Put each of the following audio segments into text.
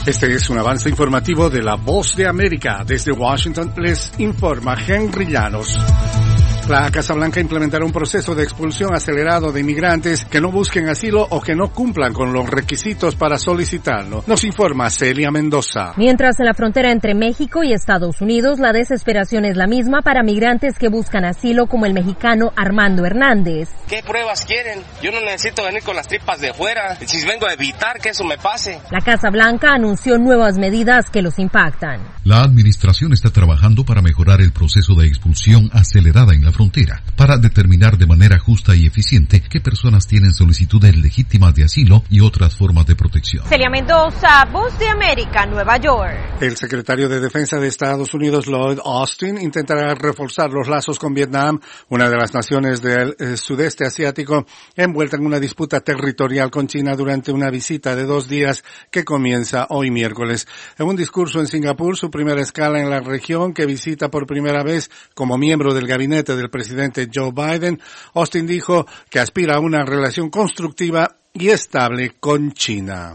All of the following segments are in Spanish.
Este es un avance informativo de La Voz de América. Desde Washington les informa Henry Llanos. La Casa Blanca implementará un proceso de expulsión acelerado de inmigrantes que no busquen asilo o que no cumplan con los requisitos para solicitarlo. Nos informa Celia Mendoza. Mientras en la frontera entre México y Estados Unidos la desesperación es la misma para migrantes que buscan asilo como el mexicano Armando Hernández. ¿Qué pruebas quieren? Yo no necesito venir con las tripas de fuera. Si vengo a evitar que eso me pase. La Casa Blanca anunció nuevas medidas que los impactan. La administración está trabajando para mejorar el proceso de expulsión acelerada en la frontera, para determinar de manera justa y eficiente qué personas tienen solicitudes legítimas de asilo y otras formas de protección. Celia Mendoza, Voz de América, Nueva York. El secretario de Defensa de Estados Unidos, Lloyd Austin, intentará reforzar los lazos con Vietnam, una de las naciones del sudeste asiático, envuelta en una disputa territorial con China durante una visita de 2 días que comienza hoy miércoles. En un discurso en Singapur, su primera escala en la región, que visita por primera vez como miembro del gabinete del presidente Joe Biden, Austin dijo que aspira a una relación constructiva y estable con China.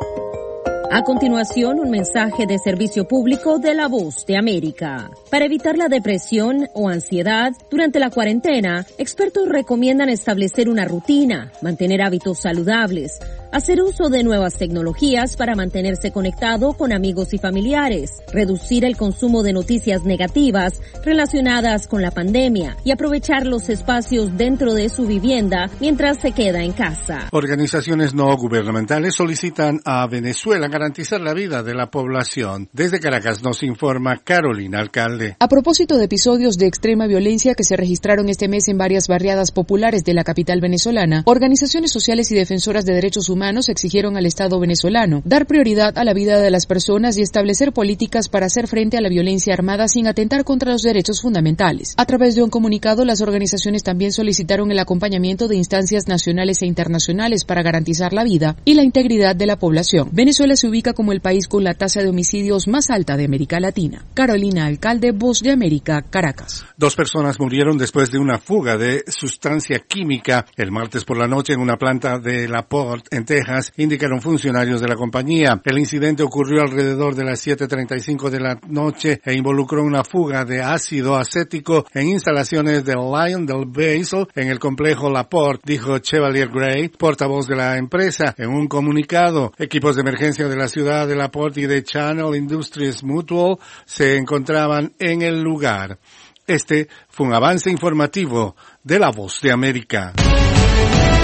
A continuación, un mensaje de servicio público de La Voz de América. Para evitar la depresión o ansiedad durante la cuarentena, expertos recomiendan establecer una rutina, mantener hábitos saludables, hacer uso de nuevas tecnologías para mantenerse conectado con amigos y familiares, reducir el consumo de noticias negativas relacionadas con la pandemia y aprovechar los espacios dentro de su vivienda mientras se queda en casa. Organizaciones no gubernamentales solicitan a Venezuela garantizar la vida de la población. Desde Caracas nos informa Carolina Alcalde. A propósito de episodios de extrema violencia que se registraron este mes en varias barriadas populares de la capital venezolana, organizaciones sociales y defensoras de derechos humanos exigieron al Estado venezolano dar prioridad a la vida de las personas y establecer políticas para hacer frente a la violencia armada sin atentar contra los derechos fundamentales. A través de un comunicado, las organizaciones también solicitaron el acompañamiento de instancias nacionales e internacionales para garantizar la vida y la integridad de la población. Venezuela se ubica como el país con la tasa de homicidios más alta de América Latina. Carolina Alcalde, Voz de América, Caracas. 2 personas murieron después de una fuga de sustancia química el martes por la noche en una planta de La Porte, en Texas, indicaron funcionarios de la compañía. El incidente ocurrió alrededor de las 7:35 de la noche e involucró una fuga de ácido acético en instalaciones del Lion del Basil en el complejo La Porte, dijo Chevalier Gray, portavoz de la empresa, en un comunicado. Equipos de emergencia de la ciudad de La Porte y de Channel Industries Mutual se encontraban en el lugar. Este fue un avance informativo de La Voz de América.